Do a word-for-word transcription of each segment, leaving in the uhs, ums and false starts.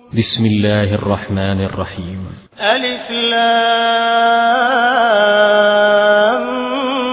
بسم الله الرحمن الرحيم. ألف لام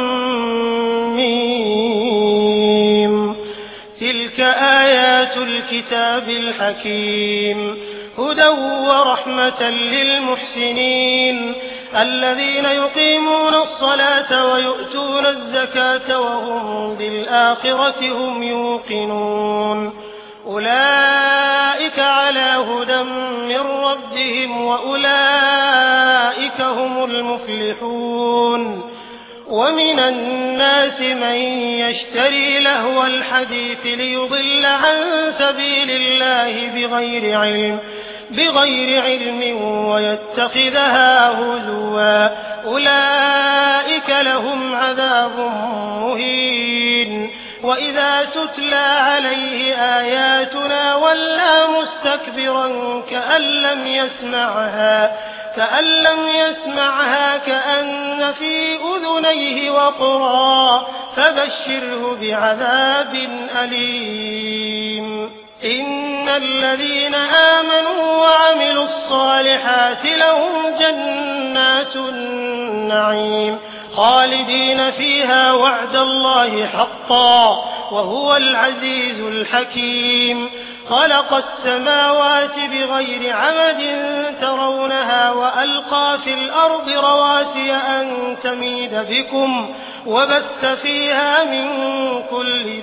ميم. تلك آيات الكتاب الحكيم، هدى ورحمة للمحسنين الذين يقيمون الصلاة ويؤتون الزكاة وهم بالآخرة هم يوقنون. أولئك على هدى من ربهم وأولئك هم المفلحون. ومن الناس من يشتري لهو الحديث ليضل عن سبيل الله بغير علم بغير علم ويتخذها هزوا، أولئك لهم عذاب مهين. وإذا تتلى عليه آياتنا ولى مستكبرا كأن لم يسمعها كأن لم يسمعها كأن في أذنيه وقرا، فبشره بعذاب أليم. إن الذين آمنوا وعملوا الصالحات لهم جنات النعيم خالدين فيها وعد الله حقا وهو العزيز الحكيم. خلق السماوات بغير عمد ترونها وألقى في الأرض رواسي أن تميد بكم وبث فيها من كل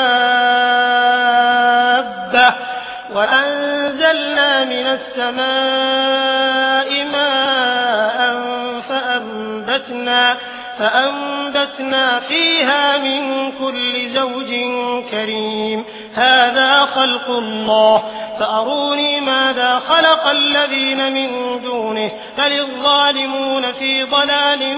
دابة وأنزلنا من السماء ماء فأنبتنا فأنبتنا فيها من كل زوج كريم. هذا خلق الله فأروني ماذا خلق الذين من دونه بل الظالمون في ضلال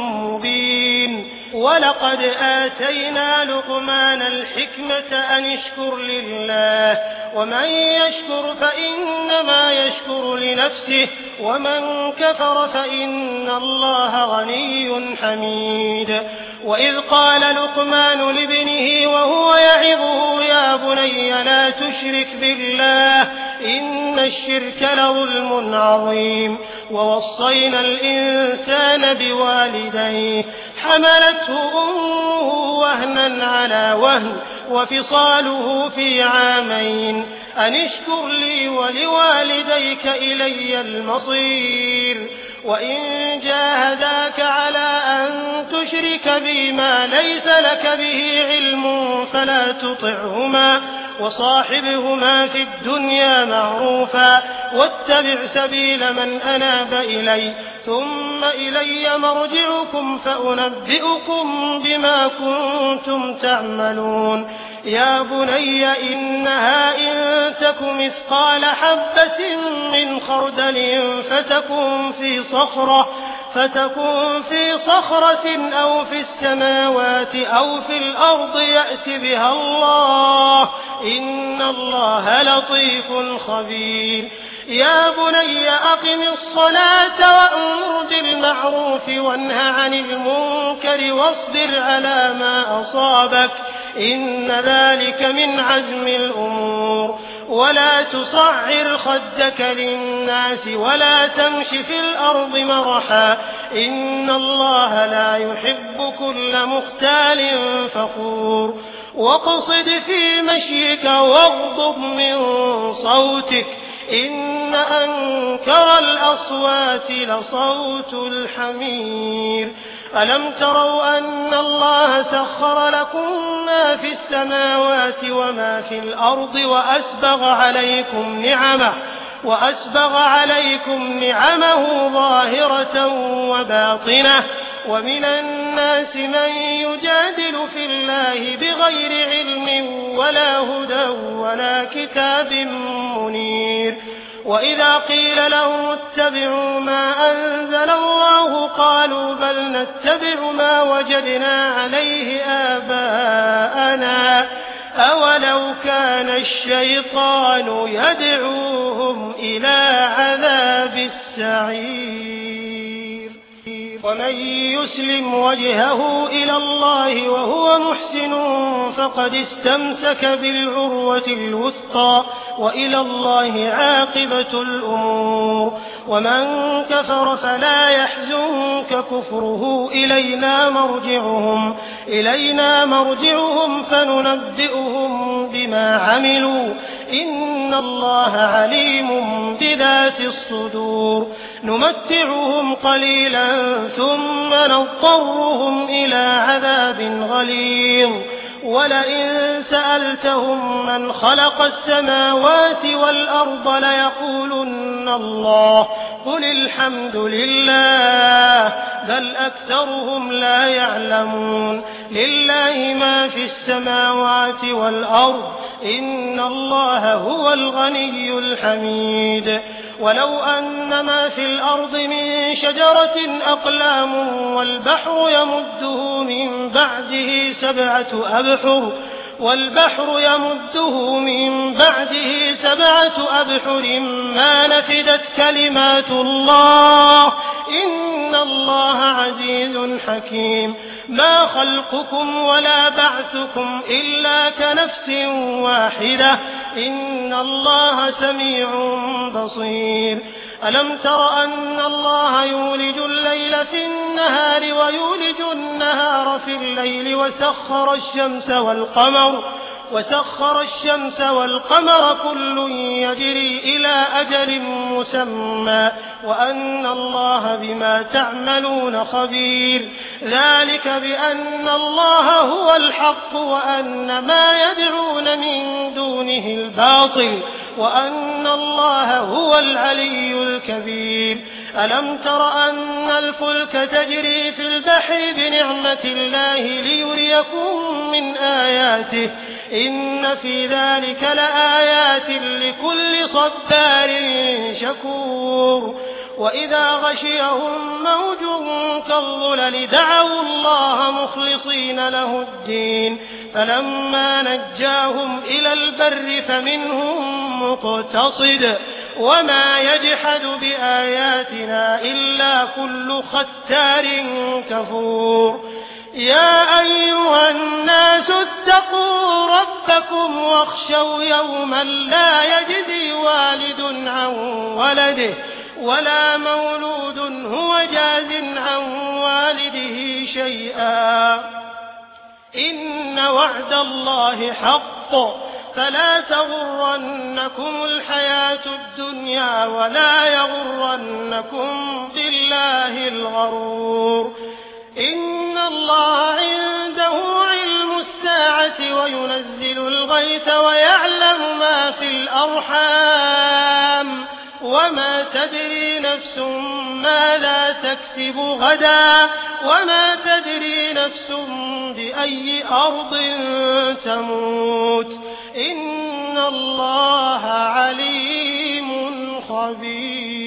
مبين. ولقد آتينا لقمان الحكمة أن اشكر لله ومن يشكر فإنما يشكر لنفسه ومن كفر فإن الله غني حميد. وإذ قال لقمان لابنه وهو يعظه يا بني لا تشرك بالله إن الشرك لظلم عظيم. ووصينا الإنسان بوالديه حملته أمه وهنا على وهن وفصاله في عامين أن اشكر لي ولوالديك إلي المصير. وإن جاهداك على أن تشرك بي ما ليس لك به علم فلا تطعهما وصاحبهما في الدنيا معروفا واتبع سبيل من أناب إلي ثم إلي مرجعكم فأنبئكم بما كنتم تعملون. يا بني إنها إن تك مثقال حبة من خردل فتكن في صخرة فتكن في صخرة أو في السماوات أو في الأرض يأت بها الله إن الله لطيف خبير. يا بني أقم الصلاة وأمر بالمعروف وانه عن المنكر واصبر على ما أصابك إن ذلك من عزم الأمور. ولا تصعر خدك للناس ولا تمش في الأرض مرحا إن الله لا يحب كل مختال فخور. واقصد في مشيك واغضض من صوتك إن أنكر الأصوات لصوت الحمير. ألم تروا أن الله سخر لكم ما في السماوات وما في الأرض وأسبغ عليكم نعمه وأسبغ عليكم نعمه ظاهرة وباطنة. ومن الناس من يجادل في الله بغير علم ولا هدى ولا كتاب منير. وإذا قيل لهم اتبعوا ما أنزل الله قالوا بل نتبع ما وجدنا عليه آباءنا أولو كان الشيطان يدعوهم إلى عذاب السعير. ومن يسلم وجهه إلى الله وهو محسن فقد استمسك بالعروة الوثقى وإلى الله عاقبة الأمور ومن كفر فلا يحزنك كفره إلينا مرجعهم إلينا مرجعهم فننبئهم بما عملوا إن الله عليم بذات الصدور نمتعهم قليلا ثم نضطرهم إلى عذاب غليظ ولئن سألتهم من خلق السماوات والأرض ليقولن الله قل الحمد لله بل أكثرهم لا يعلمون لله ما في السماوات والأرض إن الله هو الغني الحميد ولو أن ما في الأرض من شجرة أقلام والبحر يمده من بعده سبعة أبحر والبحر يمده من بعده سبعة أبحر ما نفدت كلمات الله إن الله عزيز حكيم ما خلقكم ولا بعثكم إلا كنفس واحدة إن الله سميع بصير ألم تر أن الله يولج الليل في النهار ويولج النهار في الليل وسخر الشمس والقمر وسخر الشمس والقمر كل يجري إلى أجل مسمى وأن الله بما تعملون خبير ذلك بأن الله هو الحق وأن ما يدعون من دونه الباطل وأن الله هو العلي الكبير ألم تر أن الفلك تجري في البحر بنعمة الله ليريكم من آياته إن في ذلك لآيات لكل صبار شكور وإذا غشيهم موج كالظلل دعوا الله مخلصين له الدين فلما نجاهم إلى البر فمنهم مقتصد وما يجحد بآياتنا إلا كل ختار كفور يا أيها الناس اتقوا ربكم واخشوا يوما لا يجزي والد عن ولده ولا مولود هو جاز عن والده شيئا إن وعد الله حق فلا تغرنكم الحياة الدنيا ولا يغرنكم بالله الغرور إن الله عنده علم الساعة وينزل الغيث ويعلم ما في الأرحام وما تدري نفس ماذا تكسب غدا وما تدري نفس بأي أرض تموت إن الله عليم خبير